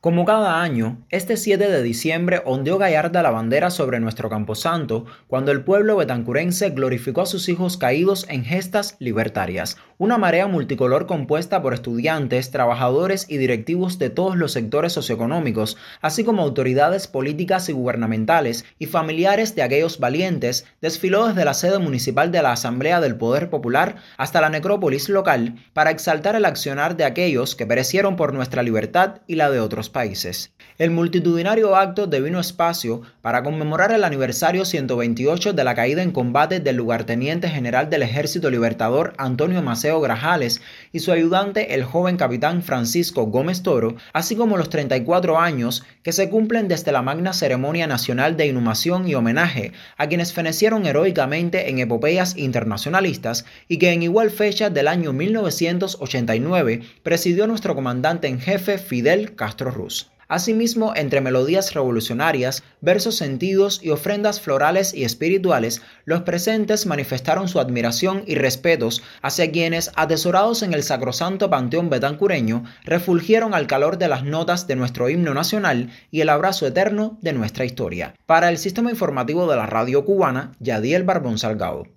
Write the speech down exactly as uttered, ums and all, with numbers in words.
Como cada año, este siete de diciembre ondeó gallarda la bandera sobre nuestro camposanto cuando el pueblo betancurense glorificó a sus hijos caídos en gestas libertarias, una marea multicolor compuesta por estudiantes, trabajadores y directivos de todos los sectores socioeconómicos, así como autoridades políticas y gubernamentales y familiares de aquellos valientes, desfiló desde la sede municipal de la Asamblea del Poder Popular hasta la necrópolis local para exaltar el accionar de aquellos que perecieron por nuestra libertad y la de otros países. El multitudinario acto devino espacio para conmemorar el aniversario ciento veintiocho de la caída en combate del lugarteniente general del Ejército Libertador Antonio Maceo Grajales y su ayudante el joven capitán Francisco Gómez Toro, así como los treinta y cuatro años que se cumplen desde la magna ceremonia nacional de inhumación y homenaje a quienes fenecieron heroicamente en epopeyas internacionalistas y que en igual fecha del año mil novecientos ochenta y nueve presidió nuestro comandante en jefe Fidel Castro Ruz. Asimismo, entre melodías revolucionarias, versos sentidos y ofrendas florales y espirituales, los presentes manifestaron su admiración y respetos hacia quienes, atesorados en el sacrosanto panteón betancureño, refulgieron al calor de las notas de nuestro himno nacional y el abrazo eterno de nuestra historia. Para el Sistema Informativo de la Radio Cubana, Yadiel Barbón Salgado.